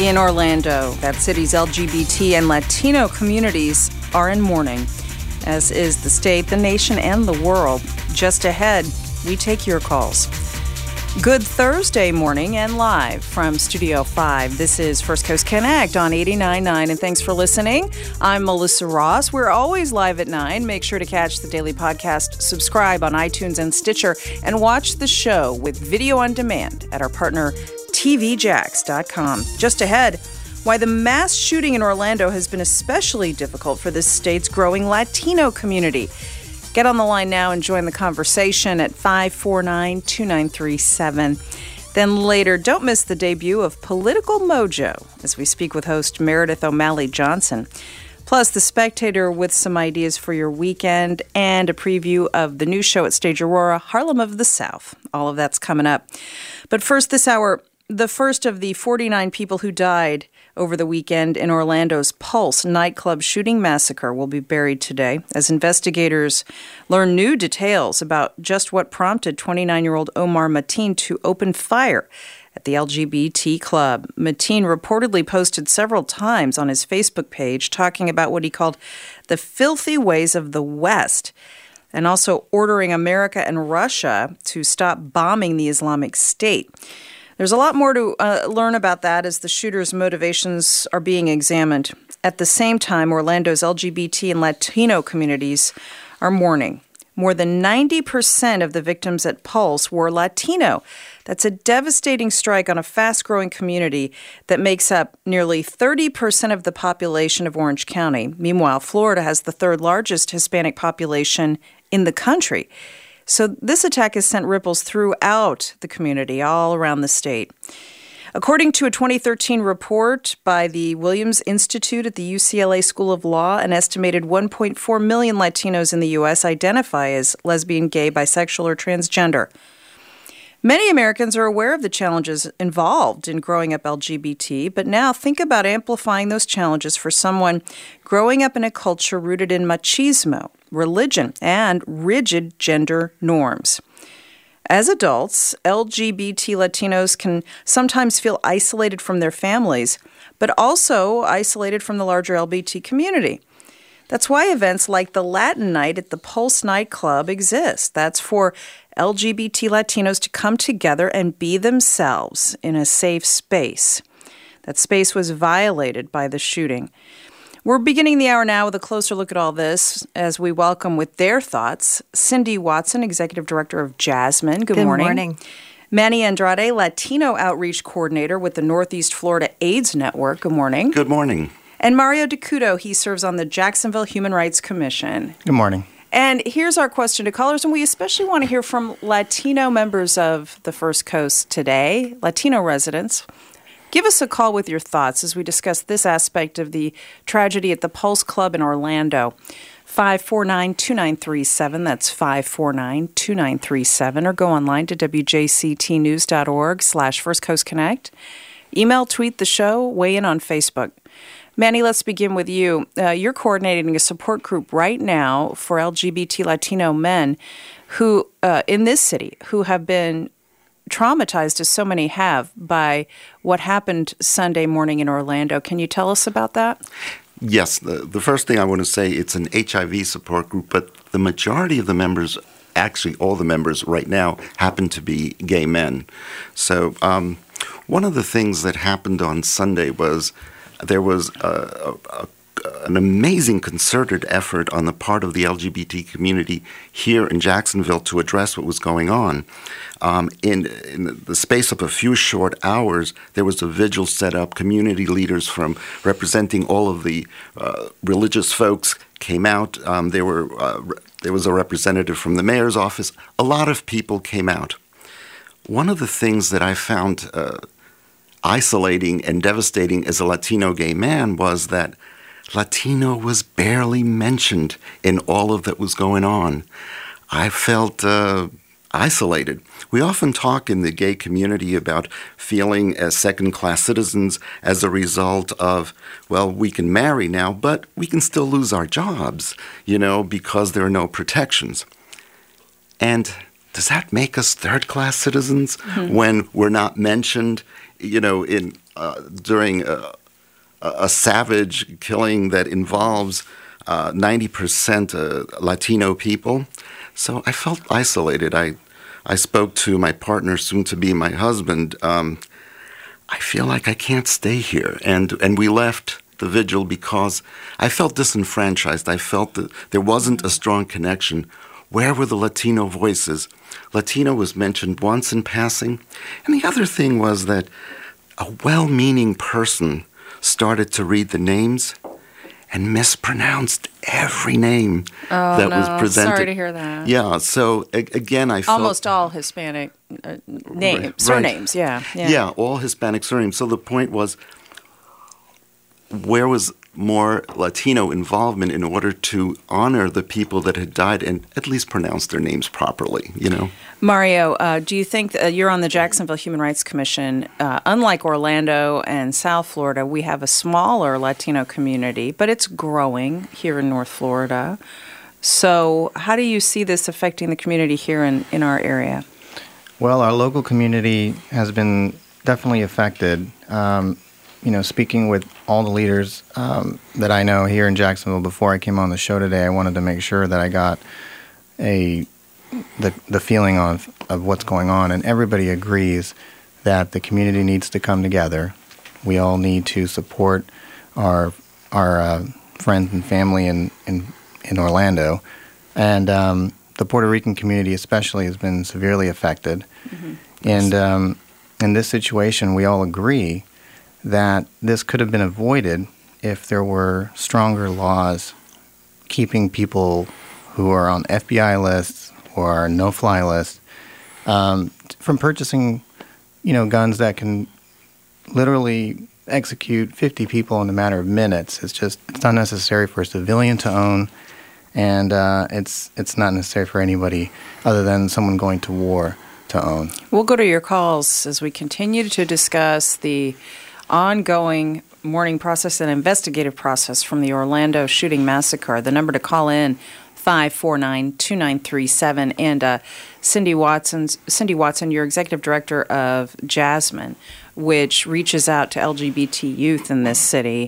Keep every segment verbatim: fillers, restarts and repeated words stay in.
In Orlando, that city's L G B T and Latino communities are in mourning, as is the state, the nation, and the world. Just ahead, we take your calls. Good Thursday morning and live from Studio five. This is First Coast Connect on eighty-nine point nine, and thanks for listening. I'm Melissa Ross. We're always live at nine. Make sure to catch the daily podcast, subscribe on iTunes and Stitcher, and watch the show with video on demand at our partner T V Jacks dot com. Just ahead, why the mass shooting in Orlando has been especially difficult for this state's growing Latino community. Get on the line now and join the conversation at five four nine, two nine three seven. Then later, don't miss the debut of Political Mojo as we speak with host Meredith O'Malley Johnson. Plus, The Spectator with some ideas for your weekend and a preview of the new show at Stage Aurora, Harlem of the South. All of that's coming up. But first this hour, the first of the forty-nine people who died over the weekend in Orlando's Pulse nightclub shooting massacre will be buried today as investigators learn new details about just what prompted twenty-nine-year-old Omar Mateen to open fire at the L G B T club. Mateen reportedly posted several times on his Facebook page talking about what he called the filthy ways of the West, and also ordering America and Russia to stop bombing the Islamic State. There's a lot more to uh, learn about that as the shooter's motivations are being examined. At the same time, Orlando's L G B T and Latino communities are mourning. More than ninety percent of the victims at Pulse were Latino. That's a devastating strike on a fast-growing community that makes up nearly thirty percent of the population of Orange County. Meanwhile, Florida has the third largest Hispanic population in the country. So this attack has sent ripples throughout the community, all around the state. According to a twenty thirteen report by the Williams Institute at the U C L A School of Law, an estimated one point four million Latinos in the U S identify as lesbian, gay, bisexual, or transgender. Many Americans are aware of the challenges involved in growing up L G B T, but now think about amplifying those challenges for someone growing up in a culture rooted in machismo, religion, and rigid gender norms. As adults, L G B T Latinos can sometimes feel isolated from their families, but also isolated from the larger L G B T community. That's why events like the Latin Night at the Pulse nightclub exist. That's for L G B T Latinos to come together and be themselves in a safe space. That space was violated by the shooting. We're beginning the hour now with a closer look at all this as we welcome with their thoughts Cindy Watson, Executive Director of Jasmine. Good, Good morning. morning. Manny Andrade, Latino Outreach Coordinator with the Northeast Florida AIDS Network. Good morning. Good morning. And Mario DeCudo, he serves on the Jacksonville Human Rights Commission. Good morning. And here's our question to callers, and we especially want to hear from Latino members of the First Coast today, Latino residents. Give us a call with your thoughts as we discuss this aspect of the tragedy at the Pulse Club in Orlando. five four nine, two nine three seven, that's five four nine, two nine three seven, or go online to w j c t news dot org slash First Coast Connect. Email, tweet the show, weigh in on Facebook. Manny, let's begin with you. Uh, you're coordinating a support group right now for L G B T Latino men who, uh, in this city, who have been traumatized, as so many have, by what happened Sunday morning in Orlando. Can you tell us about that? Yes. The, the first thing I want to say, it's an H I V support group, but the majority of the members, actually all the members right now, happen to be gay men. So um, one of the things that happened on Sunday was there was a, a, an amazing concerted effort on the part of the L G B T community here in Jacksonville to address what was going on. Um, in, in the space of a few short hours, there was a vigil set up. Community leaders from representing all of the uh, religious folks came out. Um, there were uh, there was a representative from the mayor's office. A lot of people came out. One of the things that I found uh, isolating and devastating as a Latino gay man was that Latino was barely mentioned in all of that was going on. I felt uh, isolated. We often talk in the gay community about feeling as second-class citizens as a result of, well, we can marry now, but we can still lose our jobs, you know, because there are no protections. And does that make us third-class citizens mm-hmm. when we're not mentioned you know, in uh, during a, a savage killing that involves uh, ninety percent uh, Latino people. So I felt isolated. I I spoke to my partner, soon to be my husband. Um, I feel like I can't stay here, and and we left the vigil because I felt disenfranchised. I felt that there wasn't a strong connection. Where were the Latino voices? Latino was mentioned once in passing, and the other thing was that a well-meaning person started to read the names and mispronounced every name oh, that no. was presented. Sorry to hear that. Yeah, so a- again, I felt... Almost all Hispanic uh, names, right, surnames, right. yeah, yeah. Yeah, all Hispanic surnames. So the point was, where was more Latino involvement in order to honor the people that had died and at least pronounce their names properly, you know? Mario, uh, do you think that you're on the Jacksonville Human Rights Commission? Uh, unlike Orlando and South Florida, we have a smaller Latino community, but it's growing here in North Florida. So how do you see this affecting the community here in, in our area? Well, our local community has been definitely affected. Um, you know, speaking with all the leaders um, that I know here in Jacksonville before I came on the show today, I wanted to make sure that I got a the the feeling of, of what's going on, and everybody agrees that the community needs to come together. We all need to support our our uh, friends and family in, in, in Orlando, and um, the Puerto Rican community especially has been severely affected. Mm-hmm. And um, in this situation, we all agree that this could have been avoided if there were stronger laws keeping people who are on F B I lists or no-fly lists um, from purchasing, you know, guns that can literally execute fifty people in a matter of minutes. It's just it's not necessary for a civilian to own, and uh, it's it's not necessary for anybody other than someone going to war to own. We'll go to your calls as we continue to discuss the ongoing mourning process and investigative process from the Orlando shooting massacre. The number to call in, five four nine, two nine three seven. And uh, Cindy Watson's, Cindy Watson, you're executive director of Jasmine, which reaches out to L G B T youth in this city.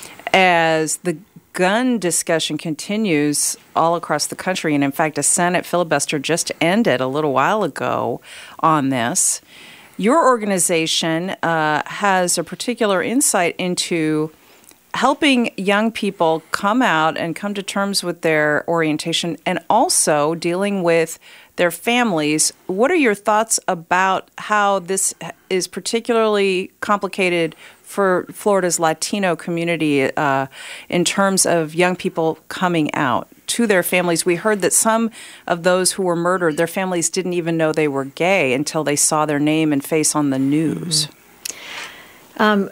As the gun discussion continues all across the country, and in fact, a Senate filibuster just ended a little while ago on this, your organization uh, has a particular insight into helping young people come out and come to terms with their orientation and also dealing with their families. What are your thoughts about how this is particularly complicated for Florida's Latino community uh, in terms of young people coming out to their families? We heard that some of those who were murdered, their families didn't even know they were gay until they saw their name and face on the news. Mm-hmm. Um,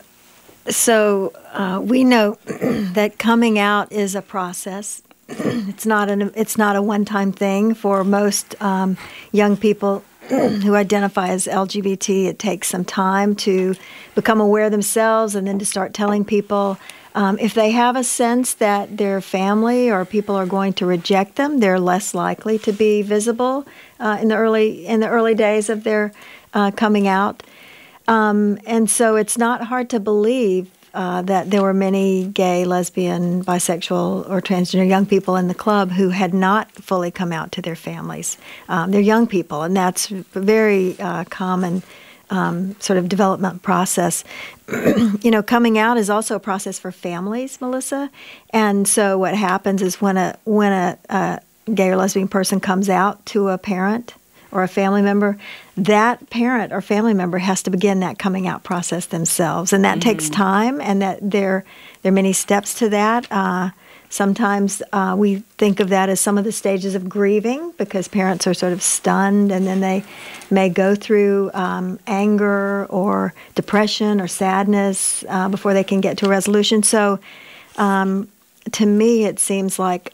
so uh, we know that coming out is a process. It's not an it's not a one-time thing for most um, young people who identify as L G B T. It takes some time to become aware themselves and then to start telling people. Um, if they have a sense that their family or people are going to reject them, they're less likely to be visible uh, in the early in the early days of their uh, coming out. Um, and so it's not hard to believe uh, that there were many gay, lesbian, bisexual, or transgender young people in the club who had not fully come out to their families. Um, they're young people, and that's a very uh, common um, sort of development process. You know, coming out is also a process for families, Melissa. And so what happens is when a when a, a gay or lesbian person comes out to a parent or a family member, that parent or family member has to begin that coming out process themselves. And that mm-hmm. takes time, and that there, there are many steps to that. Uh, sometimes uh, we think of that as some of the stages of grieving because parents are sort of stunned, and then they may go through um, anger or depression or sadness uh, before they can get to a resolution. So um, to me, it seems like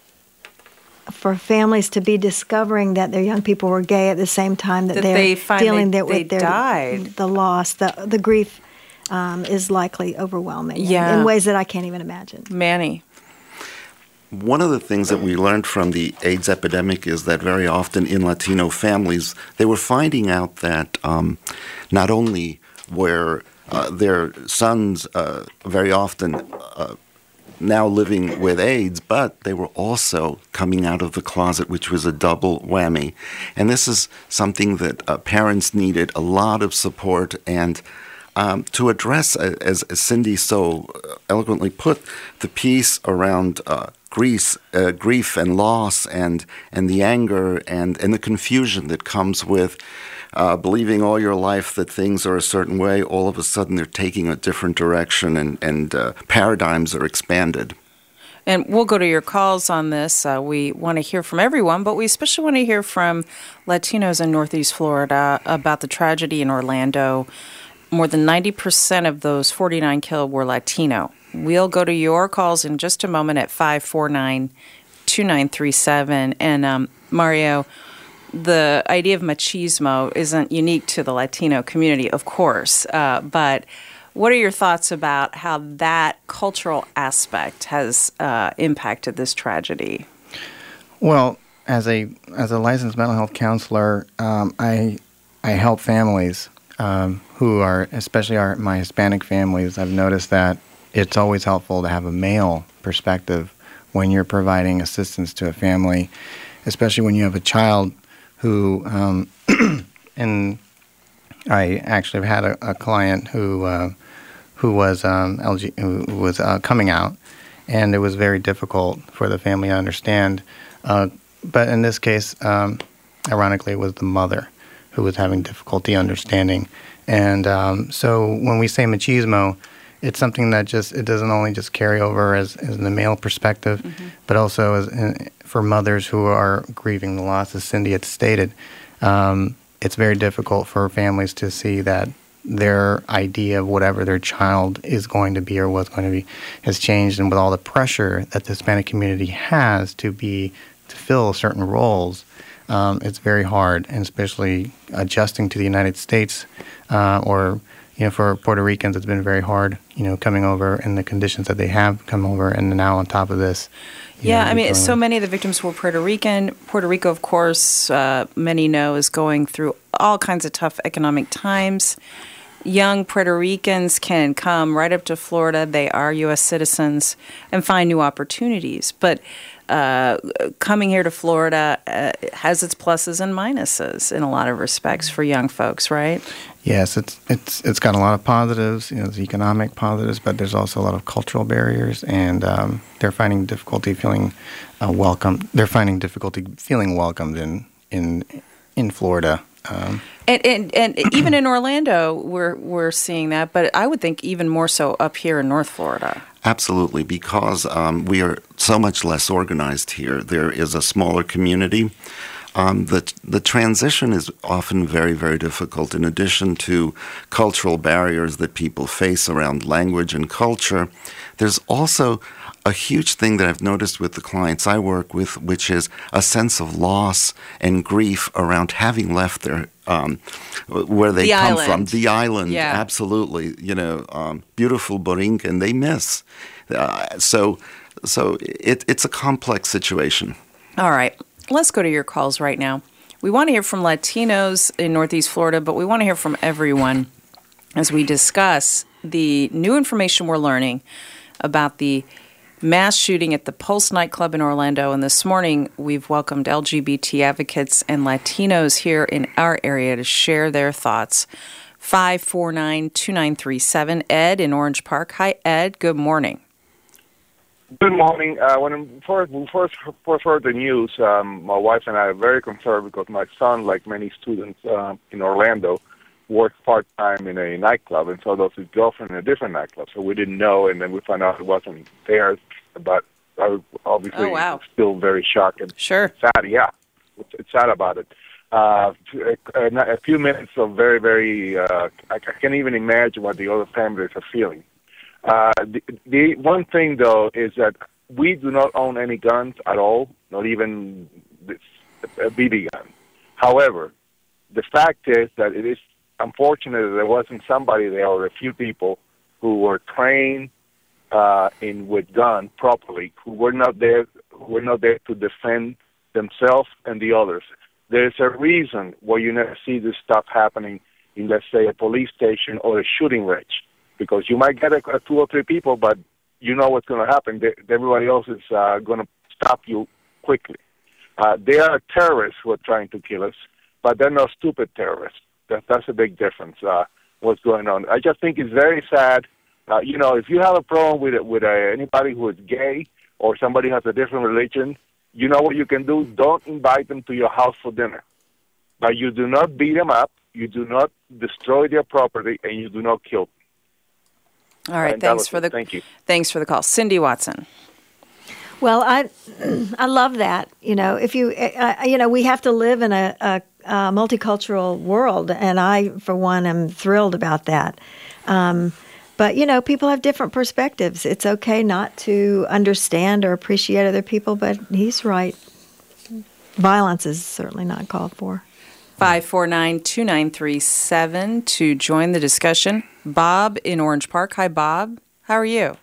for families to be discovering that their young people were gay at the same time that, that they're they find dealing they, that with they their died. the loss, the the grief um, is likely overwhelming yeah. in, in ways that I can't even imagine. Manny. One of the things that we learned from the AIDS epidemic is that very often in Latino families, they were finding out that um, not only were uh, their sons uh, very often uh, now living with AIDS, but they were also coming out of the closet, which was a double whammy. And this is something that uh, parents needed a lot of support and um, to address, uh, as, as Cindy so eloquently put, the piece around uh, grief, uh, grief and loss and and the anger and, and the confusion that comes with uh, believing all your life that things are a certain way. All of a sudden they're taking a different direction and, and uh, paradigms are expanded. And we'll go to your calls on this. Uh, we want to hear from everyone, but we especially want to hear from Latinos in Northeast Florida about the tragedy in Orlando. More than ninety percent of those forty-nine killed were Latino. We'll go to your calls in just a moment at five four nine, two nine three seven. And um, Mario, the idea of machismo isn't unique to the Latino community, of course, uh, but what are your thoughts about how that cultural aspect has uh, impacted this tragedy? Well, as a as a licensed mental health counselor, um, I I help families um, who are, especially our my Hispanic families. I've noticed that it's always helpful to have a male perspective when you're providing assistance to a family, especially when you have a child who, um, and I actually have had a, a client who uh, who was um, L G, who was uh, coming out, and it was very difficult for the family to understand. Uh, but in this case, um, ironically, it was the mother who was having difficulty understanding. And um, so when we say machismo, it's something that just, it doesn't only just carry over as, as the male perspective, mm-hmm. but also as in, for mothers who are grieving the loss, as Cindy had stated. Um, it's very difficult for families to see that their idea of whatever their child is going to be or was going to be has changed. And with all the pressure that the Hispanic community has to be, to fill certain roles, um, it's very hard, and especially adjusting to the United States uh, or You know, for Puerto Ricans, it's been very hard, you know, coming over in the conditions that they have come over, and now on top of this. Yeah, know, I mean, going, so many of the victims were Puerto Rican. Puerto Rico, of course, uh, many know, is going through all kinds of tough economic times. Young Puerto Ricans can come right up to Florida. They are U S citizens and find new opportunities. But uh, coming here to Florida uh, has its pluses and minuses in a lot of respects for young folks, right? Yes, it's it's it's got a lot of positives, you know, the economic positives, but there's also a lot of cultural barriers, and um, they're finding difficulty feeling uh, welcome. They're finding difficulty feeling welcomed in in in Florida. Um, and, and and even in Orlando, we're we're seeing that, but I would think even more so up here in North Florida. Absolutely, because um, we are so much less organized here. There is a smaller community. Um, the the transition is often very, very difficult. In addition to cultural barriers that people face around language and culture, there's also a huge thing that I've noticed with the clients I work with, which is a sense of loss and grief around having left their um, where they the come island. from, the island. Yeah. Absolutely, you know, um, beautiful Borinquen, they miss. Uh, so, so it, it's a complex situation. All right. Let's go to your calls right now. We want to hear from Latinos in Northeast Florida, but we want to hear from everyone as we discuss the new information we're learning about the mass shooting at the Pulse nightclub in Orlando. And this morning, we've welcomed L G B T advocates and Latinos here in our area to share their thoughts. five four nine, two nine three seven. Ed in Orange Park. Hi, Ed. Good morning. Good morning. Uh, when I first, when first, first heard the news, um, my wife and I are very concerned because my son, like many students uh, in Orlando, works part-time in a nightclub, and so does his girlfriend in a different nightclub. So we didn't know, and then we found out it wasn't theirs. But I was obviously Oh, wow. still very shocked and Sure. sad. Yeah, it's, it's sad about it. Uh, a, a few minutes of very, very, uh, I, I can't even imagine what the other families are feeling. Uh, the, the one thing, though, is that we do not own any guns at all, not even this, a B B gun. However, the fact is that it is unfortunate that there wasn't somebody there or a few people who were trained uh, in with guns properly, who were not there, who were not there to defend themselves and the others. There's a reason why you never see this stuff happening in, let's say, a police station or a shooting range, because you might get a, a two or three people, but you know what's going to happen. They, everybody else is uh, going to stop you quickly. Uh, they are terrorists who are trying to kill us, but they're not stupid terrorists. That, that's a big difference, uh, what's going on. I just think it's very sad. Uh, you know, if you have a problem with with uh, anybody who is gay or somebody has a different religion, you know what you can do? Don't invite them to your house for dinner. But you do not beat them up, you do not destroy their property, and you do not kill them. All right, and thanks for it. the Thank you. Thanks for the call. Cindy Watson. Well, I I love that. You know, if you uh, you know, we have to live in a, a, a multicultural world, and I, for one, am thrilled about that. Um, but you know, people have different perspectives. It's okay not to understand or appreciate other people, but he's right. Violence is certainly not called for. five four nine, two nine three seven to join the discussion. Bob in Orange Park. Hi, Bob. How are you?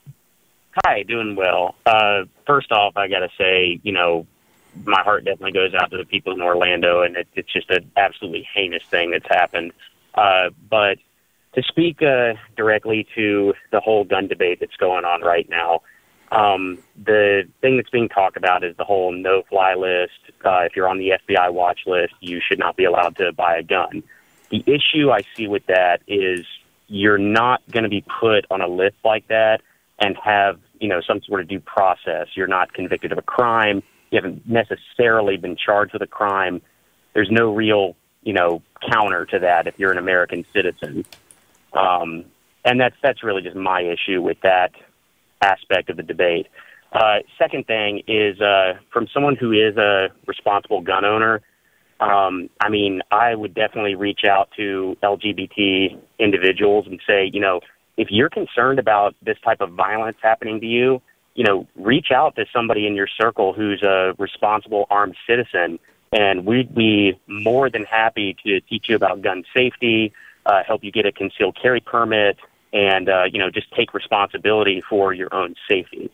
Hi, doing well. Uh, first off, I got to say, you know, my heart definitely goes out to the people in Orlando, and it, it's just an absolutely heinous thing that's happened. Uh, but to speak uh, directly to the whole gun debate that's going on right now, um, the thing that's being talked about is the whole no-fly list. Uh, if you're on the F B I watch list, you should not be allowed to buy a gun. The issue I see with that is you're not going to be put on a list like that and have, you know, some sort of due process. You're not convicted of a crime. You haven't necessarily been charged with a crime. There's no real, you know, counter to that if you're an American citizen. Um, and that's that's really just my issue with that aspect of the debate. Uh, second thing is, uh, from someone who is a responsible gun owner, um, I mean, I would definitely reach out to L G B T individuals and say, you know, if you're concerned about this type of violence happening to you, you know, reach out to somebody in your circle who's a responsible armed citizen, and we'd be more than happy to teach you about gun safety, uh, help you get a concealed carry permit, and, uh, you know, just take responsibility for your own safety.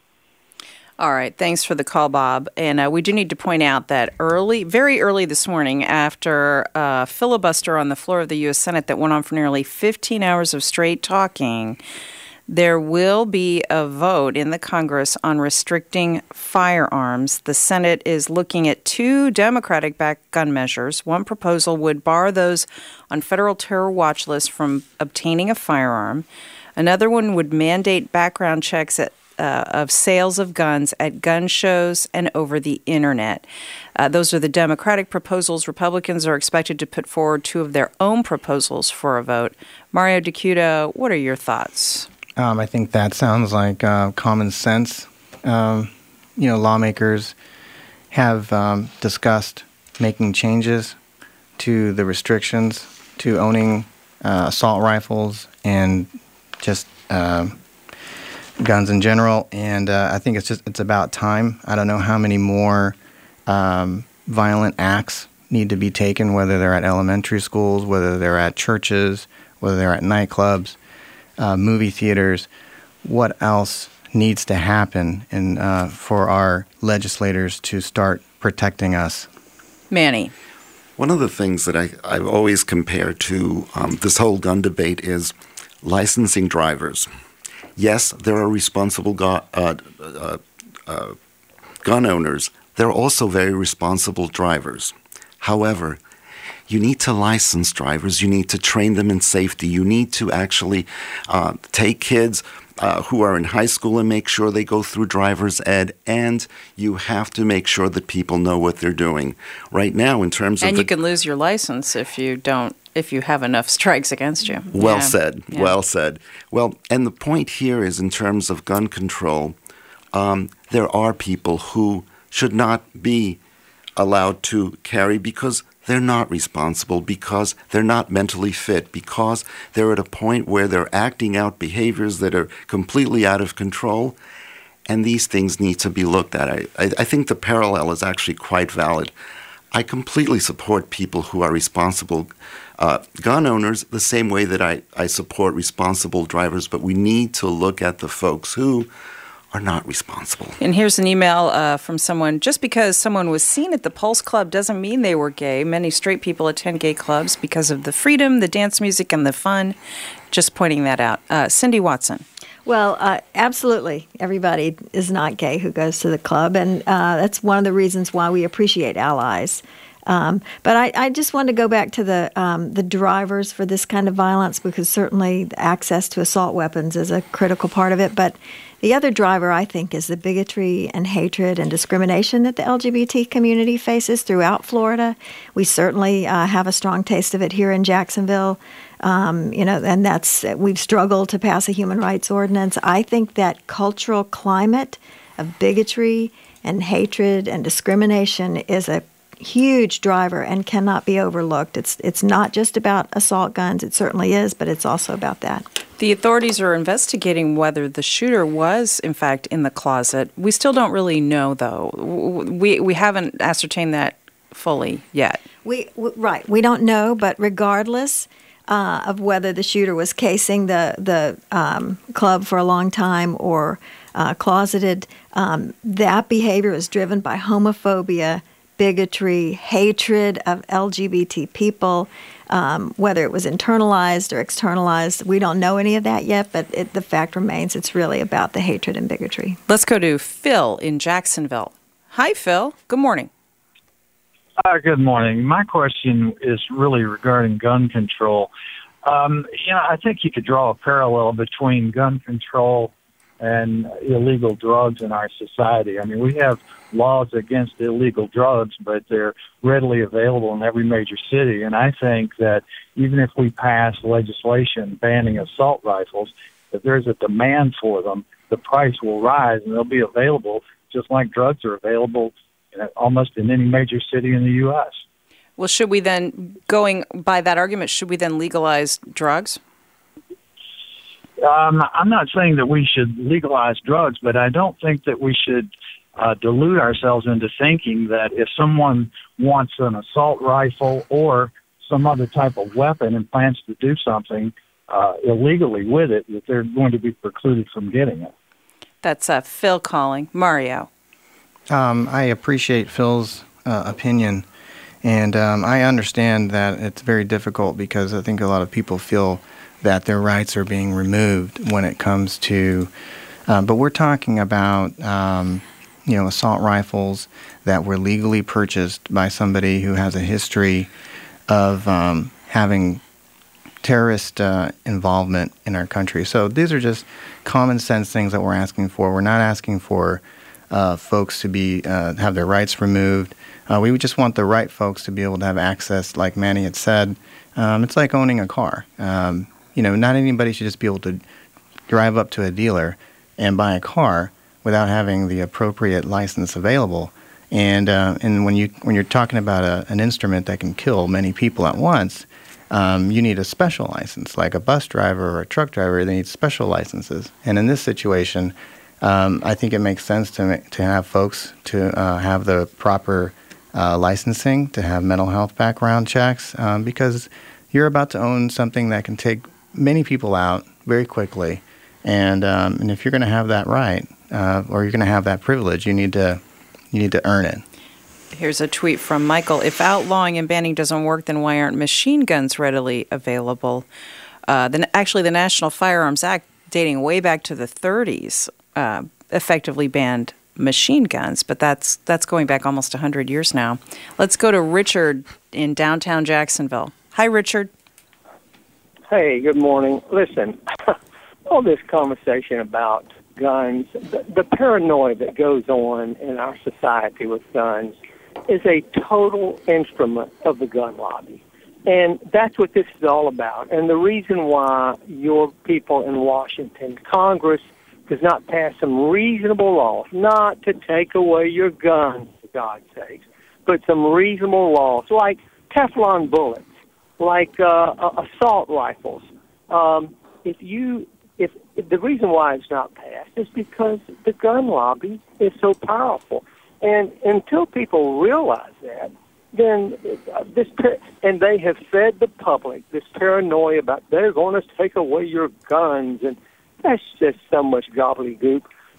All right. Thanks for the call, Bob. And uh, we do need to point out that early, very early this morning, after a filibuster on the floor of the U S Senate that went on for nearly fifteen hours of straight talking, there will be a vote in the Congress on restricting firearms. The Senate is looking at two Democratic-backed gun measures. One proposal would bar those on federal terror watch lists from obtaining a firearm. Another one would mandate background checks at Uh, of sales of guns at gun shows and over the internet. Uh, those are the Democratic proposals. Republicans are expected to put forward two of their own proposals for a vote. Mario DeCuda, what are your thoughts? Um, I think that sounds like uh, common sense. Um, you know, lawmakers have um, discussed making changes to the restrictions to owning uh, assault rifles and just uh, guns in general, and uh, I think it's just it's about time. I don't know how many more um, violent acts need to be taken, whether they're at elementary schools, whether they're at churches, whether they're at nightclubs, uh, movie theaters. What else needs to happen in, uh, for our legislators to start protecting us? Manny. One of the things that I, I've always compared to um, this whole gun debate is licensing drivers. Yes, there are responsible go- uh, uh, uh, gun owners. There are also very responsible drivers. However, you need to license drivers. You need to train them in safety. You need to actually uh, take kids uh, who are in high school and make sure they go through driver's ed, and you have to make sure that people know what they're doing. Right now, in terms of and the, you can lose your license if you don't. If you have enough strikes against you. Well yeah. said. Yeah. Well said. Well, and the point here is in terms of gun control, um, there are people who should not be allowed to carry because they're not responsible, because they're not mentally fit, because they're at a point where they're acting out behaviors that are completely out of control. And these things need to be looked at. I, I, I think the parallel is actually quite valid. I completely support people who are responsible uh, gun owners the same way that I, I support responsible drivers, but we need to look at the folks who are not responsible. And here's an email uh, from someone. Just because someone was seen at the Pulse Club doesn't mean they were gay. Many straight people attend gay clubs because of the freedom, the dance music, and the fun. Just pointing that out. Uh, Cindy Watson. Well, uh, absolutely. Everybody is not gay who goes to the club, and uh, that's one of the reasons why we appreciate allies. Um, but I, I just want to go back to the um, the drivers for this kind of violence, because certainly access to assault weapons is a critical part of it. But the other driver, I think, is the bigotry and hatred and discrimination that the L G B T community faces throughout Florida. We certainly uh, have a strong taste of it here in Jacksonville. Um, you know, and that's we've struggled to pass a human rights ordinance. I think that cultural climate of bigotry and hatred and discrimination is a huge driver and cannot be overlooked. It's it's not just about assault guns. It certainly is, but it's also about that. The authorities are investigating whether the shooter was, in fact, in the closet. We still don't really know, though. We we haven't ascertained that fully yet. We w- right. We don't know, but regardless uh, of whether the shooter was casing the the um, club for a long time or uh, closeted, um, that behavior is driven by homophobia, bigotry, hatred of L G B T people, um, whether it was internalized or externalized. We don't know any of that yet, but it, the fact remains it's really about the hatred and bigotry. Let's go to Phil in Jacksonville. Hi, Phil. Good morning. Uh, good morning. My question is really regarding gun control. Um, you know, I think you could draw a parallel between gun control and illegal drugs in our society. I mean, we have laws against illegal drugs, but they're readily available in every major city. And I think that even if we pass legislation banning assault rifles, if there's a demand for them, the price will rise and they'll be available just like drugs are available in almost in any major city in the U S. Well, should we then, going by that argument, should we then legalize drugs? Um, I'm not saying that we should legalize drugs, but I don't think that we should uh, delude ourselves into thinking that if someone wants an assault rifle or some other type of weapon and plans to do something uh, illegally with it, that they're going to be precluded from getting it. That's uh, Phil calling. Mario. Um, I appreciate Phil's uh, opinion, and um, I understand that it's very difficult because I think a lot of people feel that their rights are being removed when it comes to, um, but we're talking about, um, you know, assault rifles that were legally purchased by somebody who has a history of um, having terrorist uh, involvement in our country. So these are just common sense things that we're asking for. We're not asking for uh, folks to be uh, have their rights removed. Uh, we just want the right folks to be able to have access, like Manny had said. Um, it's like owning a car. Um, You know, not anybody should just be able to drive up to a dealer and buy a car without having the appropriate license available. And uh, and when you when you're talking about a, an instrument that can kill many people at once, um, you need a special license, like a bus driver or a truck driver. They need special licenses. And in this situation, um, I think it makes sense to ma- to have folks to uh, have the proper uh, licensing, to have mental health background checks, um, because you're about to own something that can take many people out very quickly, and um, and if you're going to have that right, uh, or you're going to have that privilege, you need to you need to earn it. Here's a tweet from Michael. If outlawing and banning doesn't work, then why aren't machine guns readily available? Uh, then actually, the National Firearms Act, dating way back to the thirties, uh, effectively banned machine guns, but that's that's going back almost one hundred years now. Let's go to Richard in downtown Jacksonville. Hi, Richard. Hey, good morning. Listen, all this conversation about guns, the, the paranoia that goes on in our society with guns is a total instrument of the gun lobby. And that's what this is all about. And the reason why your people in Washington, Congress, does not pass some reasonable laws, not to take away your guns, for God's sakes, but some reasonable laws like Teflon bullets, like uh, assault rifles. Um, if you, if, if the reason why it's not passed is because the gun lobby is so powerful, and until people realize that, then uh, this and they have fed the public this paranoia about they're going to take away your guns, and that's just so much gobbledygook.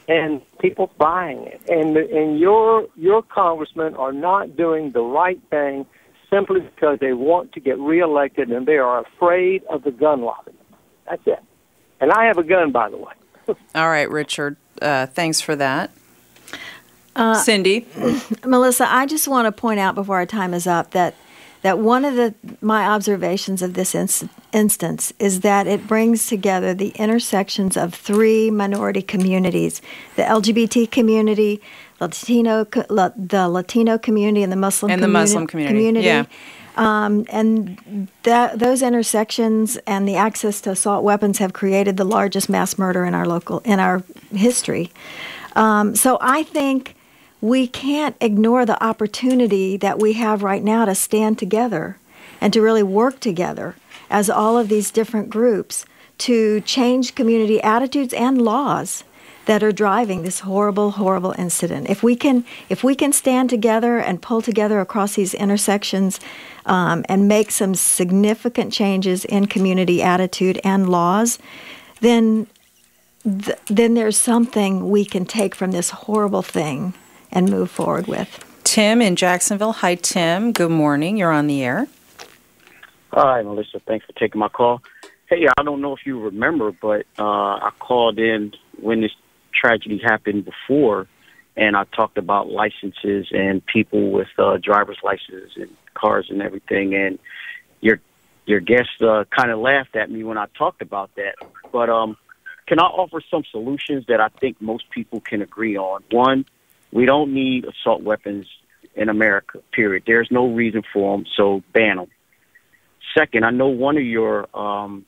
and people buying it. And and your your congressmen are not doing the right thing simply because they want to get reelected and they are afraid of the gun lobby. That's it. And I have a gun, by the way. All right, Richard. Uh, thanks for that. Uh, Cindy? Melissa, I just want to point out before our time is up that that one of the my observations of this inst- instance is that it brings together the intersections of three minority communities: the L G B T community, Latino, la, the Latino community, and the Muslim and communi- the Muslim community. community. Yeah. Um, and that, those intersections and the access to assault weapons have created the largest mass murder in our local in our history. Um, so I think we can't ignore the opportunity that we have right now to stand together and to really work together as all of these different groups to change community attitudes and laws that are driving this horrible, horrible incident. If we can, if we can stand together and pull together across these intersections um, and make some significant changes in community attitude and laws, then th- then there's something we can take from this horrible thing and move forward with. Tim in Jacksonville. Hi, Tim. Good morning. You're on the air. Hi, Melissa. Thanks for taking my call. Hey, I don't know if you remember, but uh, I called in when this tragedy happened before, and I talked about licenses and people with uh, driver's licenses and cars and everything, and your your guest uh, kind of laughed at me when I talked about that. But um, can I offer some solutions that I think most people can agree on? One, we don't need assault weapons in America, period. There's no reason for them, so ban them. Second, I know one of your um,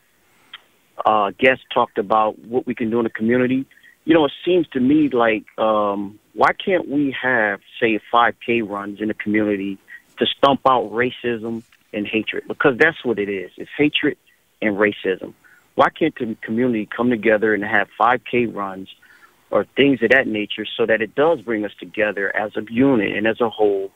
uh, guests talked about what we can do in the community. You know, it seems to me like um, why can't we have, say, five K runs in the community to stomp out racism and hatred? Because that's what it is. It's hatred and racism. Why can't the community come together and have five K runs or things of that nature so that it does bring us together as a unit and as a whole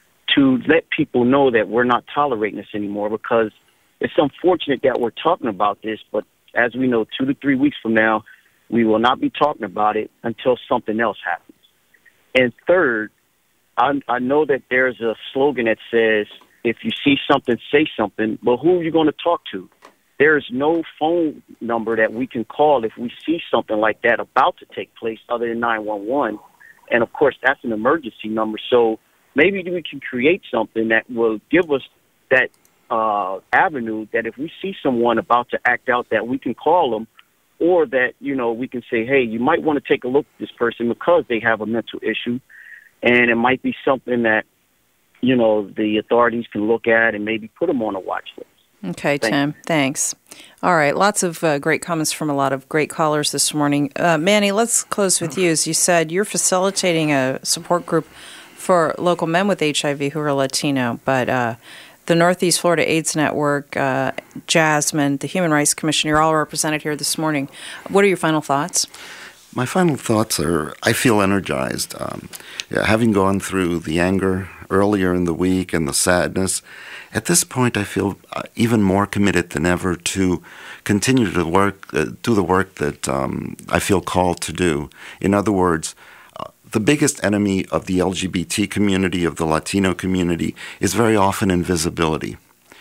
to let people know that we're not tolerating this anymore? Because it's unfortunate that we're talking about this, but as we know, two to three weeks from now, we will not be talking about it until something else happens. And third, I, I know that there's a slogan that says, if you see something, say something, but who are you going to talk to? There's no phone number that we can call if we see something like that about to take place other than nine one one. And, of course, that's an emergency number. So maybe we can create something that will give us that uh, avenue that if we see someone about to act out, that we can call them, or that, you know, we can say, hey, you might want to take a look at this person because they have a mental issue. And it might be something that, you know, the authorities can look at and maybe put them on a watch list. Okay, Thank Tim. you. Thanks. All right. Lots of uh, great comments from a lot of great callers this morning. Uh, Manny, let's close with you. As you said, you're facilitating a support group for local men with H I V who are Latino, but uh, the Northeast Florida AIDS Network, uh, Jasmine, the Human Rights Commission, you're all represented here this morning. What are your final thoughts? My final thoughts are, I feel energized. Um, yeah, having gone through the anger earlier in the week and the sadness, at this point I feel uh, even more committed than ever to continue to work, uh, do the work that um, I feel called to do. In other words, uh, the biggest enemy of the L G B T community, of the Latino community, is very often invisibility.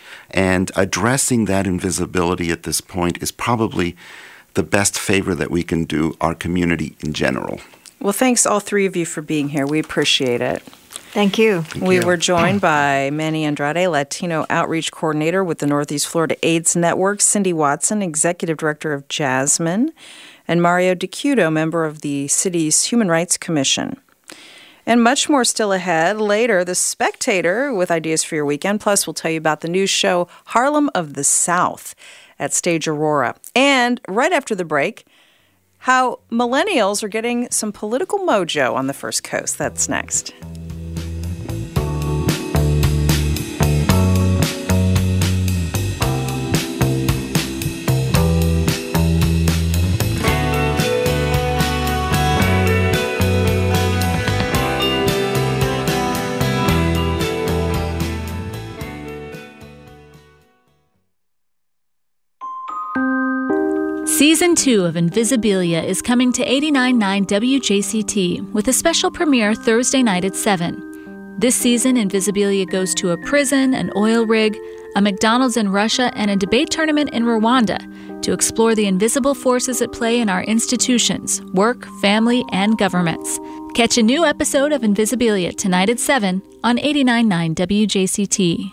And addressing that invisibility at this point is probably the best favor that we can do our community in general. Well, thanks all three of you for being here. We appreciate it. Thank you. Thank we you. were joined by Manny Andrade, Latino Outreach Coordinator with the Northeast Florida AIDS Network, Cindy Watson, Executive Director of Jasmine, and Mario DeCuto, member of the city's Human Rights Commission. And much more still ahead. Later, The Spectator with ideas for your weekend. Plus, we'll tell you about the new show, Harlem of the South, at Stage Aurora. And right after the break, how millennials are getting some political mojo on the First Coast. That's next. See Season two of Invisibilia is coming to eighty-nine point nine W J C T with a special premiere Thursday night at seven. This season, Invisibilia goes to a prison, an oil rig, a McDonald's in Russia, and a debate tournament in Rwanda to explore the invisible forces at play in our institutions, work, family, and governments. Catch a new episode of Invisibilia tonight at seven on eighty-nine point nine W J C T.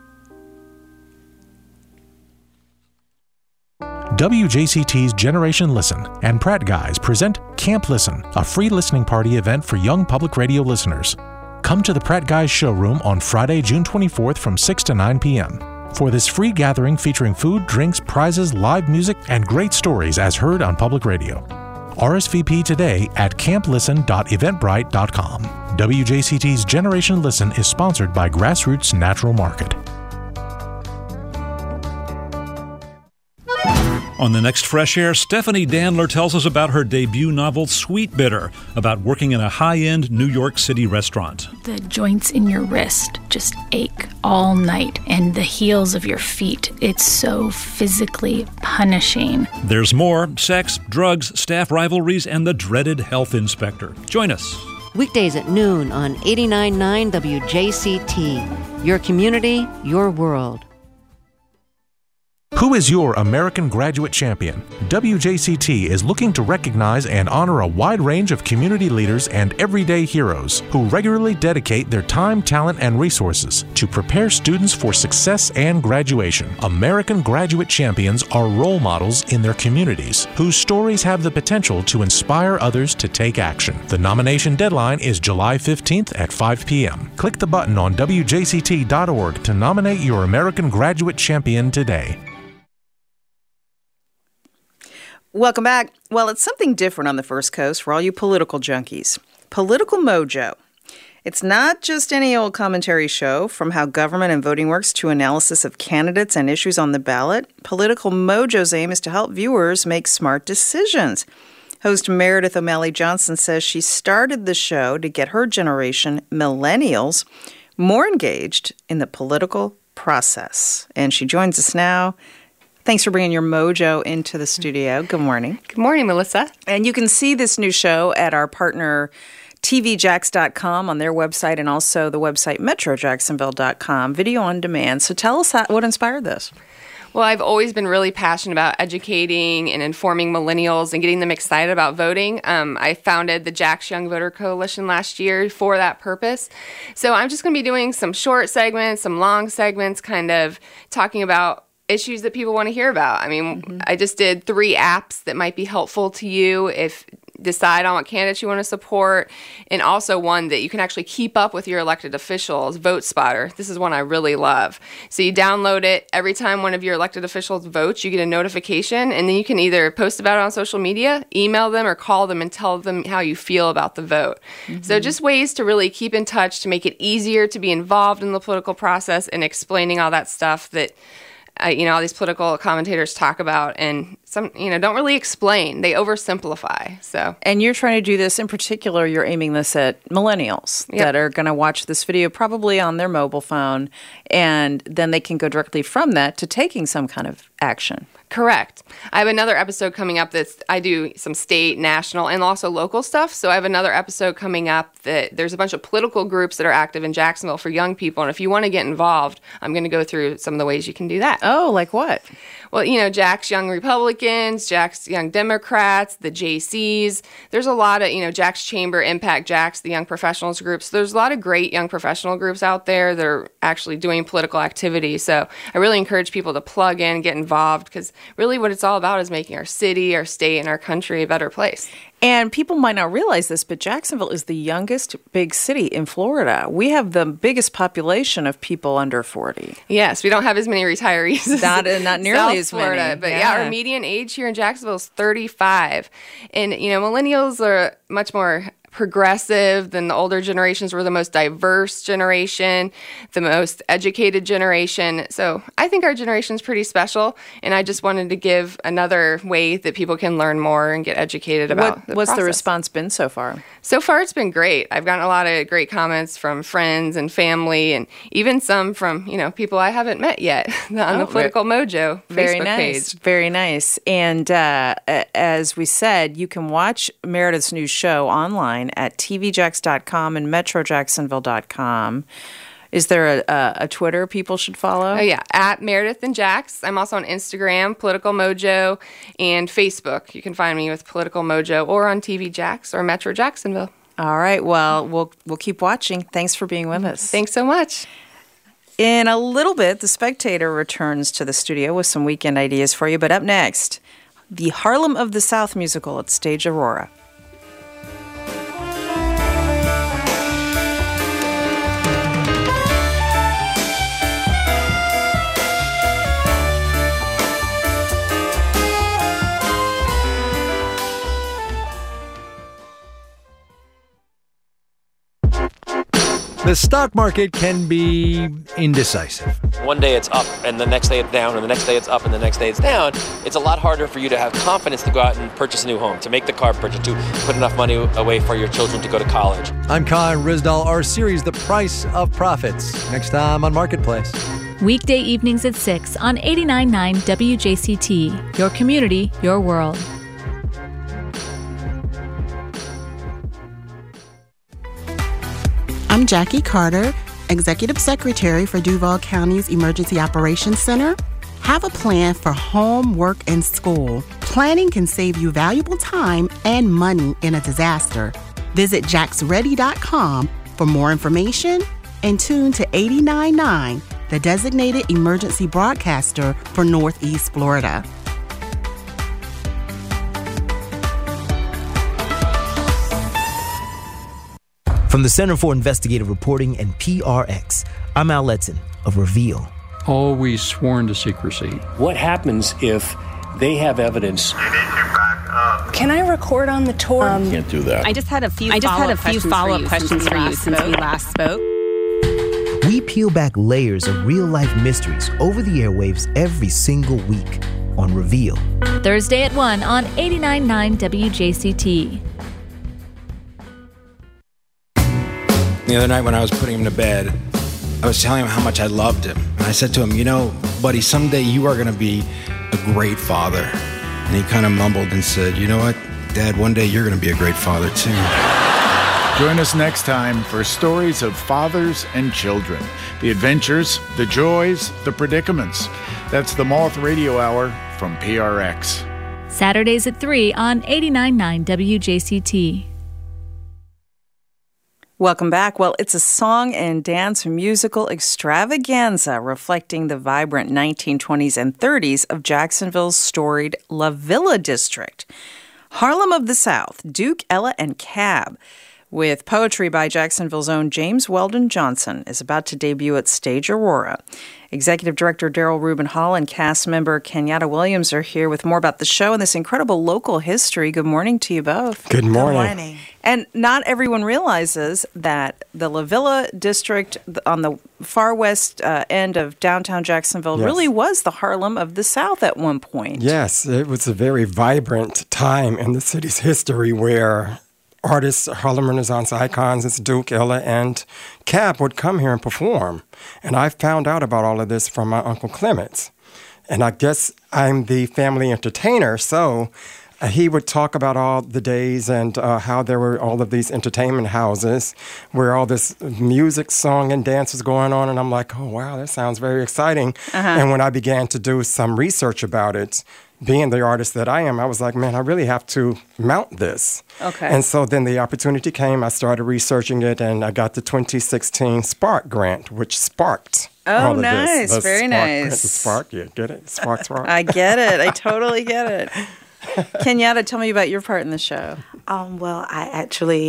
W J C T's Generation Listen and Pratt Guys present Camp Listen, a free listening party event for young public radio listeners. Come to the Pratt Guys showroom on Friday, June twenty-fourth from six to nine p.m. for this free gathering featuring food, drinks, prizes, live music, and great stories as heard on public radio. R S V P today at camp listen dot eventbrite dot com. W J C T's Generation Listen is sponsored by Grassroots Natural Market. On the next Fresh Air, Stephanie Danler tells us about her debut novel, Sweet Bitter, about working in a high-end New York City restaurant. The joints in your wrist just ache all night, and the heels of your feet. It's so physically punishing. There's more: sex, drugs, staff rivalries, and the dreaded health inspector. Join us. Weekdays at noon on eighty-nine point nine W J C T. Your community, your world. Who is your American Graduate Champion? W J C T is looking to recognize and honor a wide range of community leaders and everyday heroes who regularly dedicate their time, talent, and resources to prepare students for success and graduation. American Graduate Champions are role models in their communities whose stories have the potential to inspire others to take action. The nomination deadline is July fifteenth at five p.m. Click the button on W J C T dot org to nominate your American Graduate Champion today. Welcome back. Well, it's something different on the First Coast for all you political junkies. Political Mojo. It's not just any old commentary show, from how government and voting works to analysis of candidates and issues on the ballot. Political Mojo's aim is to help viewers make smart decisions. Host Meredith O'Malley Johnson says she started the show to get her generation, millennials, more engaged in the political process. And she joins us now. Thanks for bringing your mojo into the studio. Good morning. Good morning, Melissa. And you can see this new show at our partner T V Jax dot com on their website, and also the website Metro Jacksonville dot com, video on demand. So tell us how, what inspired this. Well, I've always been really passionate about educating and informing millennials and getting them excited about voting. Um, I founded the Jax Young Voter Coalition last year for that purpose. So I'm just going to be doing some short segments, some long segments, kind of talking about issues that people want to hear about. I mean, mm-hmm. I just did three apps that might be helpful to you if decide on what candidates you want to support, and also one that you can actually keep up with your elected officials, Vote Spotter. This is one I really love. So you download it. Every time one of your elected officials votes, you get a notification, and then you can either post about it on social media, email them, or call them and tell them how you feel about the vote. Mm-hmm. So just ways to really keep in touch, to make it easier to be involved in the political process and explaining all that stuff that Uh, you know, all these political commentators talk about, and some, you know, don't really explain. They oversimplify. So, and you're trying to do this in particular. You're aiming this at millennials yep. that are going to watch this video probably on their mobile phone, and then they can go directly from that to taking some kind of action. Correct. I have another episode coming up that's, I do some state, national, and also local stuff. So I have another episode coming up that there's a bunch of political groups that are active in Jacksonville for young people. And if you want to get involved, I'm going to go through some of the ways you can do that. Oh, like what? Well, you know, Jax Young Republicans, Jax Young Democrats, the J Cs. There's a lot of, you know, Jax Chamber, Impact Jax, the young professionals groups. There's a lot of great young professional groups out there that are actually doing political activity. So I really encourage people to plug in, get involved, because really what it's all about is making our city, our state, and our country a better place. And people might not realize this, but Jacksonville is the youngest big city in Florida. We have the biggest population of people under forty. Yes, we don't have as many retirees as not, not nearly South as Florida, many. But yeah. yeah, our median age here in Jacksonville is thirty-five. And, you know, millennials are much more progressive than the older generations. We're the most diverse generation, the most educated generation. So I think our generation is pretty special, and I just wanted to give another way that people can learn more and get educated about what, the What's process. the response been so far? So far, it's been great. I've gotten a lot of great comments from friends and family, and even some from, you know, people I haven't met yet on Oh, the Political Mojo Very Facebook nice. page. Very nice. And uh, a- as we said, you can watch Meredith's new show online at t v jax dot com and metro jacksonville dot com. Is there a, a, a Twitter people should follow? Oh, yeah, at Meredith and Jax. I'm also on Instagram, Political Mojo, and Facebook. You can find me with Political Mojo or on T V Jax or Metro Jacksonville. All right. Well, we'll we'll keep watching. Thanks for being with us. Thanks so much. In a little bit, The Spectator returns to the studio with some weekend ideas for you. But up next, the Harlem of the South musical at Stage Aurora. The stock market can be indecisive. One day it's up, and the next day it's down, and the next day it's up, and the next day it's down. It's a lot harder for you to have confidence to go out and purchase a new home, to make the car purchase, to put enough money away for your children to go to college. I'm Khan Rizdal. Our series, The Price of Profits, next time on Marketplace. Weekday evenings at six on eighty-nine point nine W J C T. Your community, your world. I'm Jackie Carter, Executive Secretary for Duval County's Emergency Operations Center. Have a plan for home, work, and school. Planning can save you valuable time and money in a disaster. Visit jax ready dot com for more information and tune to eighty-nine point nine, the designated emergency broadcaster for Northeast Florida. From the Center for Investigative Reporting and P R X, I'm Al Letson of Reveal. Always sworn to secrecy. What happens if they have evidence? Can I record on the tour? Um, Can't do that. I just had a few. I just had a few follow-up questions for you since we last spoke. We peel back layers of real-life mysteries over the airwaves every single week on Reveal. Thursday at one on eighty-nine point nine W J C T. The other night when I was putting him to bed, I was telling him how much I loved him. And I said to him, you know, buddy, someday you are going to be a great father. And he kind of mumbled and said, you know what, Dad, one day you're going to be a great father too. Join us next time for stories of fathers and children. The adventures, the joys, the predicaments. That's the Moth Radio Hour from P R X. Saturdays at three on eighty-nine point nine W J C T. Welcome back. Well, it's a song and dance musical extravaganza reflecting the vibrant nineteen twenties and thirties of Jacksonville's storied La Villa district. Harlem of the South, Duke, Ella, and Cab, with poetry by Jacksonville's own James Weldon Johnson, is about to debut at Stage Aurora. Executive Director Daryl Rubin Hall and cast member Kenyatta Williams are here with more about the show and this incredible local history. Good morning to you both. Good morning. Good morning. And not everyone realizes that the La Villa district on the far west uh, end of downtown Jacksonville yes. really was the Harlem of the South at one point. Yes, it was a very vibrant time in the city's history where artists, Harlem Renaissance icons, it's Duke, Ella, and Cab would come here and perform. And I found out about all of this from my Uncle Clements. And I guess I'm the family entertainer, so uh, he would talk about all the days and uh, how there were all of these entertainment houses where all this music, song, and dance was going on. And I'm like, oh, wow, that sounds very exciting. Uh-huh. And when I began to do some research about it, being the artist that I am, I was like, man, I really have to mount this. Okay. And so then the opportunity came. I started researching it, and I got the twenty sixteen Spark Grant, which sparked oh, all of nice. this. The Very Spark nice. Grant, the Spark, yeah, get it? Spark, Spark. I get it. I totally get it. Kenyatta, tell me about your part in the show. Um, well, I actually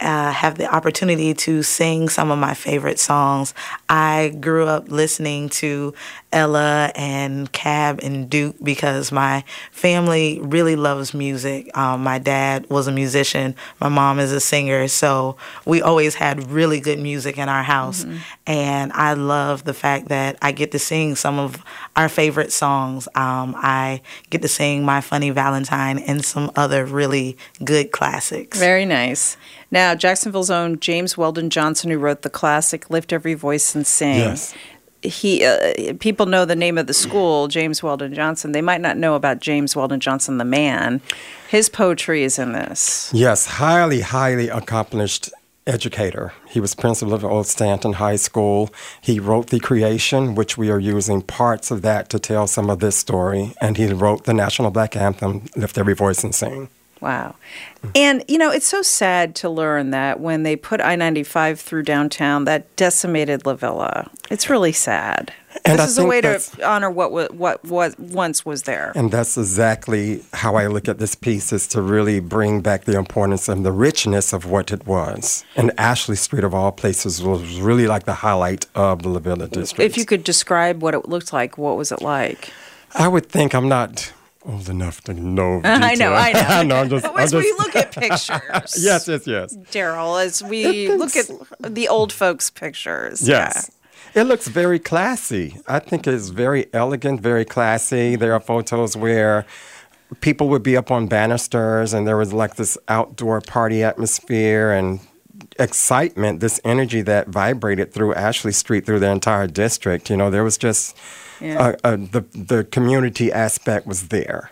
uh, have the opportunity to sing some of my favorite songs. I grew up listening to Ella and Cab and Duke because my family really loves music. Um, my dad was a musician. My mom is a singer. So we always had really good music in our house. Mm-hmm. And I love the fact that I get to sing some of our favorite songs. Um, I get to sing My Funny Valentine and some other really good classics. Very nice. Now, Jacksonville's own James Weldon Johnson, who wrote the classic Lift Every Voice and Sing. Yes. He uh, people know the name of the school, James Weldon Johnson. They might not know about James Weldon Johnson, the man. His poetry is in this. Yes, highly, highly accomplished educator. He was principal of Old Stanton High School. He wrote The Creation, which we are using parts of that to tell some of this story. And he wrote the National Black Anthem, Lift Every Voice and Sing. Wow. And, you know, it's so sad to learn that when they put I ninety-five through downtown, that decimated La Villa. It's really sad. And this I is a think way to that's- honor what, wa- what what once was there. And that's exactly how I look at this piece, is to really bring back the importance and the richness of what it was. And Ashley Street, of all places, was really like the highlight of the La Villa district. If you could describe what it looked like, what was it like? I would think I'm not old enough to know detail. I know, I know. I know, I'm just, But I'm as we just- look at pictures. Yes, yes, yes. Daryl, as we look at the old folks' pictures. Yes. It looks very classy. I think it's very elegant, very classy. There are photos where people would be up on banisters and there was like this outdoor party atmosphere and excitement, this energy that vibrated through Ashley Street, through the entire district. You know, there was just, Yeah. uh, uh, the, the community aspect was there.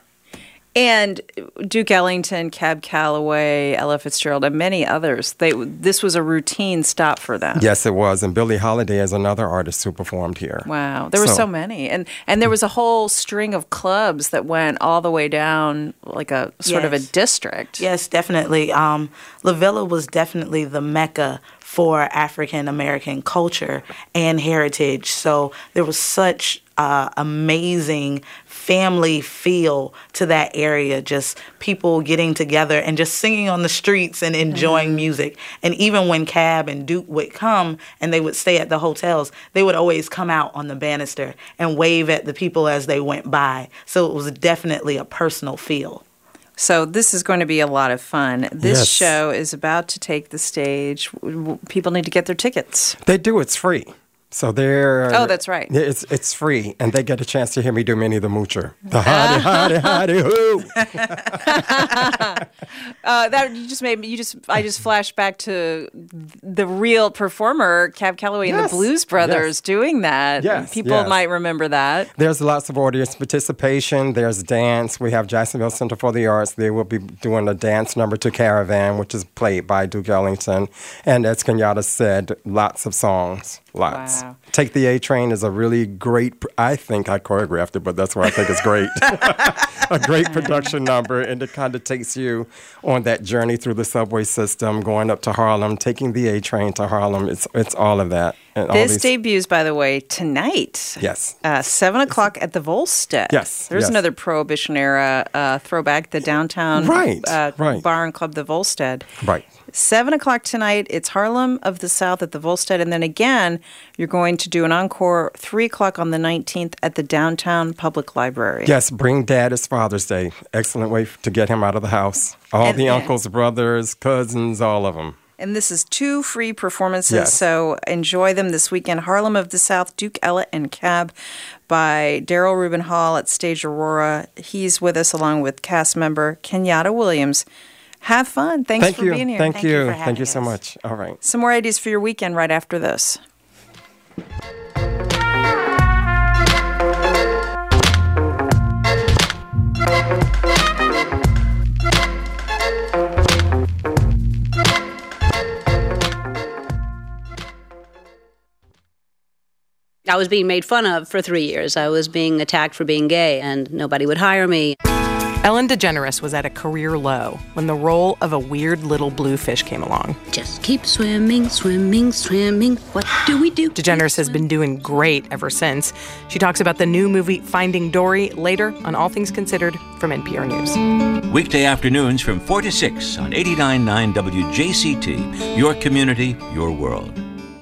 And Duke Ellington, Cab Calloway, Ella Fitzgerald, and many others. They this was a routine stop for them. Yes, it was. And Billie Holiday is another artist who performed here. Wow, there were so, many, and and there was a whole string of clubs that went all the way down, like a sort of a Yes. district. Yes, definitely. Um, La Villa was definitely the mecca for African American culture and heritage. So there was such uh, amazing family feel to that area, just people getting together and just singing on the streets and enjoying mm-hmm. music. And even when Cab and Duke would come and they would stay at the hotels, they would always come out on the banister and wave at the people as they went by. So it was definitely a personal feel. So this is going to be a lot of fun. This Yes. show is about to take the stage. People need to get their tickets. They do. It's free. So they're... Oh, that's right. It's it's free, and they get a chance to hear me do Minnie the Moocher. The hottie, hottie, hottie, hoo! uh, that you just made me. You just I just flashed back to the real performer, Cab Calloway and Yes. the Blues Brothers, Yes. doing that. Yes, People yes. might remember that. There's lots of audience participation. There's dance. We have Jacksonville Center for the Arts. They will be doing a dance number to Caravan, which is played by Duke Ellington. And as Kenyatta said, lots of songs. Lots. Wow. Take the A Train is a really great, I think I choreographed it, but that's why I think it's great. A great production number, and it kind of takes you on that journey through the subway system, going up to Harlem, taking the A Train to Harlem. It's it's all of that. And all This these- debuts, by the way, tonight. Yes. Uh, seven o'clock at the Volstead. Yes, There's yes. another Prohibition era uh, throwback, the downtown Right, uh, right. bar and club, the Volstead. Right. Seven o'clock tonight. It's Harlem of the South at the Volstead, and then again, you're going to do an encore three o'clock on the nineteenth at the downtown public library. Yes, bring Dad. It's Father's Day. Excellent way f- to get him out of the house. All And- the and- uncles, brothers, cousins, all of them. And this is two free performances, Yes. so enjoy them this weekend. Harlem of the South, Duke Ellett and Cab by Daryl Rubin Hall at Stage Aurora. He's with us along with cast member Kenyatta Williams. Have fun. Thanks Thank for you. being here. Thank, you. for Thank having you so us. much. All right. Some more ideas for your weekend right after this. I was being made fun of for three years. I was being attacked for being gay, and nobody would hire me. Ellen DeGeneres was at a career low when the role of a weird little blue fish came along. Just keep swimming, swimming, swimming. What do we do? DeGeneres has been doing great ever since. She talks about the new movie Finding Dory later on All Things Considered from N P R News. Weekday afternoons from four to six on eighty-nine point nine W J C T, your community, your world.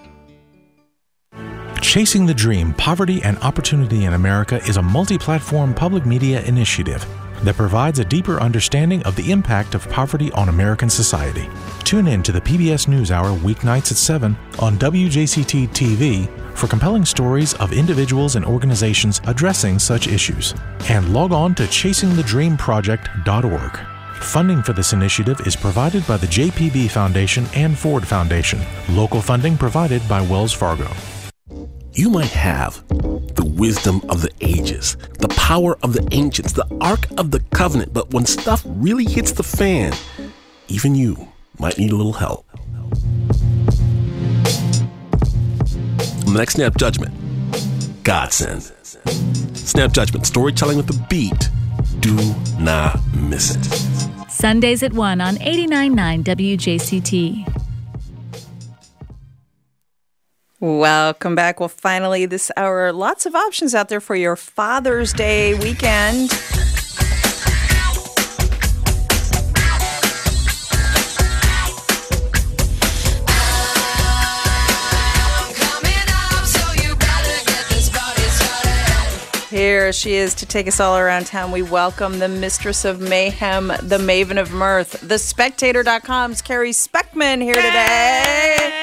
Chasing the Dream, Poverty and Opportunity in America is a multi-platform public media initiative that provides a deeper understanding of the impact of poverty on American society. Tune in to the P B S NewsHour weeknights at seven on W J C T T V for compelling stories of individuals and organizations addressing such issues. And log on to chasing the dream project dot org. Funding for this initiative is provided by the J P B Foundation and Ford Foundation. Local funding provided by Wells Fargo. You might have the wisdom of the ages, the power of the ancients, the Ark of the Covenant, but when stuff really hits the fan, even you might need a little help. On the next Snap Judgment, Godsend. Snap Judgment, storytelling with a beat. Do not miss it. Sundays at one on eighty-nine point nine W J C T. Welcome back. Well, finally, this hour, lots of options out there for your Father's Day weekend. Here she is to take us all around town. We welcome the mistress of mayhem, the maven of mirth, the Spectator dot com's Carrie Speckman here today.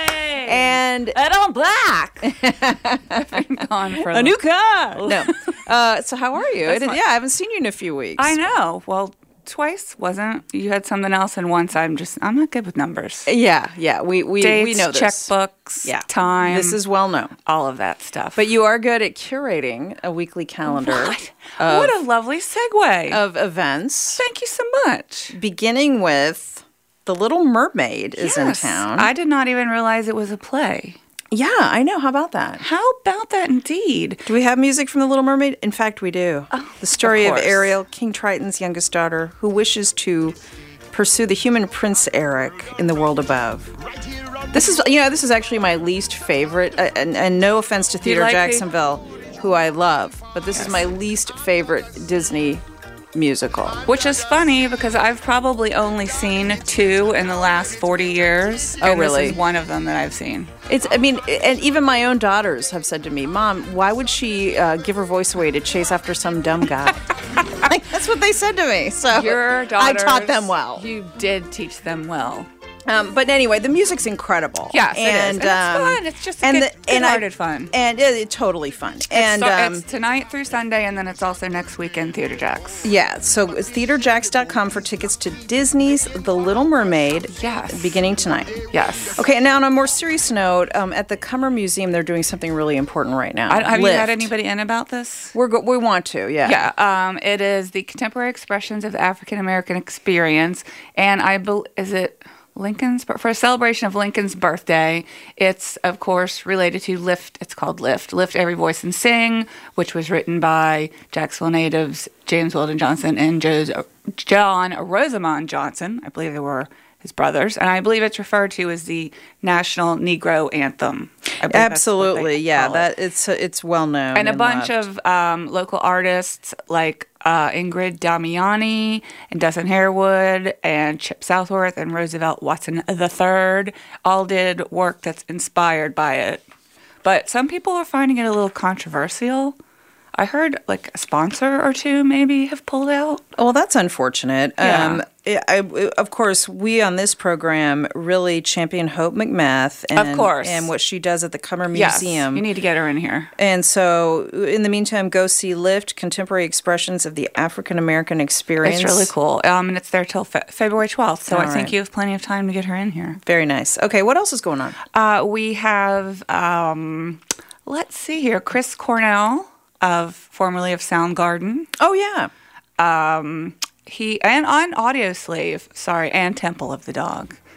And and I'm back. I've been gone for a new car. No. Uh, so how are you? I did, fine. yeah, I haven't seen you in a few weeks. I know. Well, twice wasn't. You had something else, and once I'm just I'm not good with numbers. Yeah, yeah. We we Dates, we know this. checkbooks, yeah. time. This is well known. All of that stuff. But you are good at curating a weekly calendar. What? Of, what a lovely segue of events. Thank you so much. Beginning with The Little Mermaid is yes. in town. I did not even realize it was a play. Yeah, I know. How about that? How about that indeed? Do we have music from The Little Mermaid? In fact, we do. Oh, the story of, of Ariel, King Triton's youngest daughter, who wishes to pursue the human Prince Eric in the world above. This is, you know, this is actually my least favorite, uh, and, and no offense to Theater like Jacksonville, who I love, but this yes. is my least favorite Disney musical. Which is funny because I've probably only seen two in the last forty years. Oh, and really? This is one of them that I've seen. It's, I mean, and even my own daughters have said to me, Mom, why would she uh, give her voice away to chase after some dumb guy? Like, that's what they said to me. So Your daughters, I taught them well. You did teach them well. Um, but anyway, the music's incredible. Yes, and, it is. And it's um, fun. It's just and good, the, and good-hearted I, fun. And it, it, totally fun. It's and so, um, it's tonight through Sunday, and then it's also next weekend, Theater Jacks. Yeah, so it's theater jacks dot com for tickets to Disney's The Little Mermaid. Yes. Beginning tonight. Yes. Okay, now on a more serious note, um, at the Cummer Museum, they're doing something really important right now. I, have Lift. you had anybody in about this? We're go- we want to, yeah. Yeah, um, it is the Contemporary Expressions of the African American Experience, and I bel is it Lincoln's, for a celebration of Lincoln's birthday. It's, of course, related to Lift. It's called Lift. Lift Every Voice and Sing, which was written by Jacksonville natives James Weldon Johnson and Joe's, John Rosamond Johnson. I believe they were his brothers. And I believe it's referred to as the National Negro Anthem. Absolutely, yeah. That it's it's well known. And a and bunch loved. of um, local artists like uh, Ingrid Damiani and Dustin Harewood and Chip Southworth and Roosevelt Watson the third all did work that's inspired by it. But some people are finding it a little controversial. I heard like a sponsor or two maybe have pulled out. Well, that's unfortunate. Yeah. Um, I, I, of course, we on this program really champion Hope McMath. And, Of course. And what she does at the Cummer Yes, Museum. you need to get her in here. And so, in the meantime, go see Lift, Contemporary Expressions of the African American Experience. It's really cool. Um, and it's there till fe- February twelfth. So All I think right. you have plenty of time to get her in here. Very nice. Okay, what else is going on? Uh, we have, um, let's see here, Chris Cornell, of formerly of Soundgarden. Oh, yeah. Um, he and on Audio Slave, sorry, and Temple of the Dog.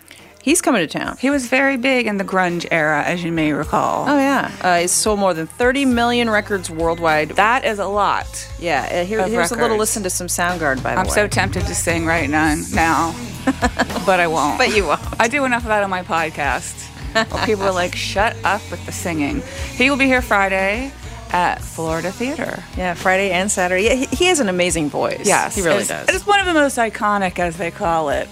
He's coming to town. He was very big in the grunge era, as you may recall. Oh, yeah. Uh, he's sold more than thirty million records worldwide. That is a lot. Yeah. Uh, here, here's records. a little listen to some Soundgarden, by the I'm way. I'm so tempted to sing right now, now but I won't. But you won't. I do enough of that on my podcast. Well, people are like, shut up with the singing. He will be here Friday at Florida Theater. Yeah, Friday and Saturday. Yeah, he, he has an amazing voice. Yes, he really it's, does. It's one of the most iconic, as they call it.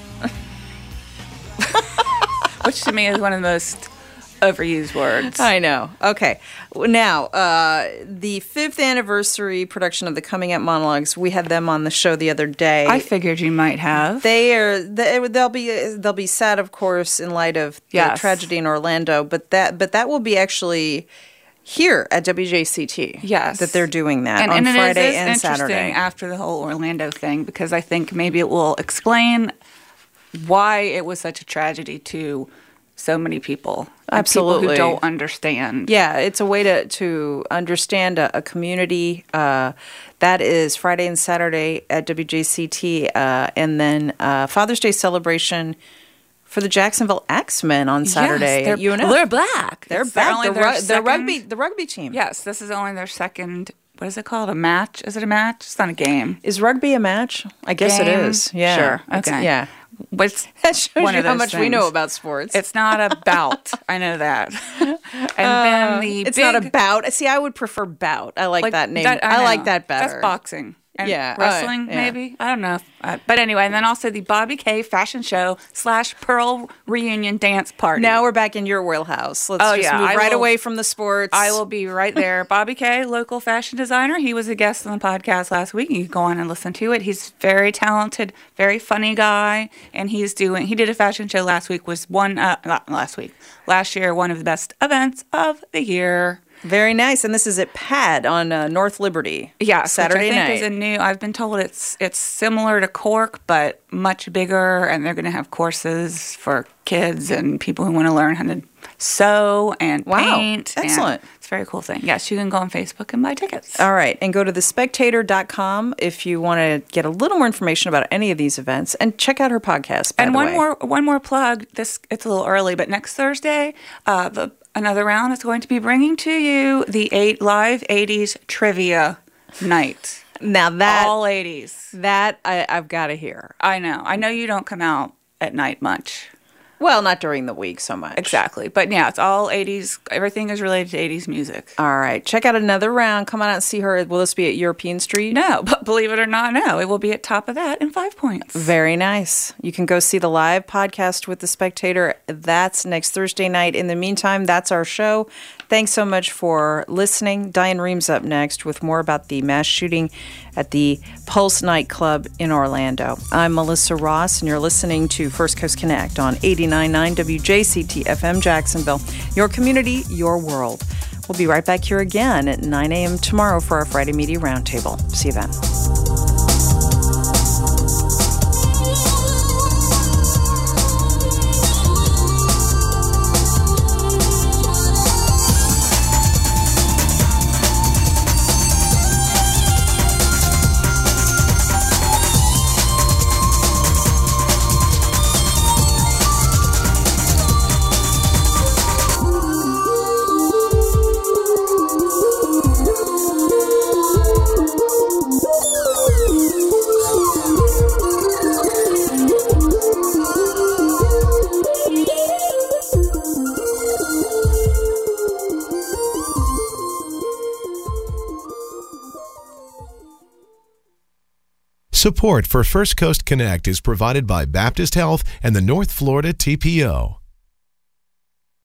Which to me is one of the most overused words. I know. Okay. Now, uh, the fifth anniversary production of the Coming Up Monologues, we had them on the show the other day. I figured you might have. They are. They, they'll be. They'll be sad, of course, in light of the yes. tragedy in Orlando. But that. But that will be actually here at W J C T. Yes, that they're doing that and, on and Friday it is and interesting Saturday after the whole Orlando thing, because I think maybe it will explain why it was such a tragedy to so many people. Absolutely. People who don't understand. Yeah, it's a way to, to understand a, a community. Uh, that is Friday and Saturday at W J C T. Uh, and then uh, Father's Day celebration for the Jacksonville X-Men on Saturday yes, at U N F. They're back. They're it's back. They're, The, ru- the second, rugby the rugby team. Yes, this is only their second, what is it called? A match? Is it a match? It's not a game. Is rugby a match? I guess game? it is. Yeah. Sure. It's, Okay. yeah. What's that shows one you of how those much we things. know about sports. It's not about. I know that. And Uh, then the it's big, not about. See, I would prefer bout. I like, like that name. that- I, I like know. that better. That's boxing. And Yeah, uh, wrestling, yeah. maybe? I don't know. Uh, but anyway, and then also the Bobby K fashion show slash Pearl reunion dance party. Now we're back in your wheelhouse. Let's Oh, just yeah, move I right will- away from the sports. I will be right there. Bobby K, local fashion designer. He was a guest on the podcast last week. You can go on and listen to it. He's very talented, very funny guy, and he's doing. He did a fashion show last week. Was one uh, not last week, last year, one of the best events of the year. Very nice. And this is at P A D on uh, North Liberty. Yeah, Saturday which I think night. is a new. I've been told it's it's similar to Cork, but much bigger, and they're going to have courses for kids and people who want to learn how to sew and Wow, paint. and excellent. it's a very cool thing. Yes, you can go on Facebook and buy tickets. All right. And go to the spectator dot com if you want to get a little more information about any of these events. And check out her podcast, by and the one way. more one more plug. This it's a little early, but next Thursday, uh, the another round is going to be bringing to you the eight live eighties trivia night. Now that all eighties. That I, I've got to hear. I know. I know you don't come out at night much. Well, not during the week so much. Exactly. But yeah, it's all eighties. Everything is related to eighties music. All right. Check out another round. Come on out and see her. Will this be at European Street? No, but believe it or not, no. It will be at top of that in Five Points. Very nice. You can go see the live podcast with The Spectator. That's next Thursday night. In the meantime, that's our show. Thanks so much for listening. Diane Reams up next with more about the mass shooting at the Pulse nightclub in Orlando. I'm Melissa Ross, and you're listening to First Coast Connect on eighty-nine point nine W J C T F M Jacksonville. Your community, your world. We'll be right back here again at nine a.m. tomorrow for our Friday Media Roundtable. See you then. Support for First Coast Connect is provided by Baptist Health and the North Florida T P O.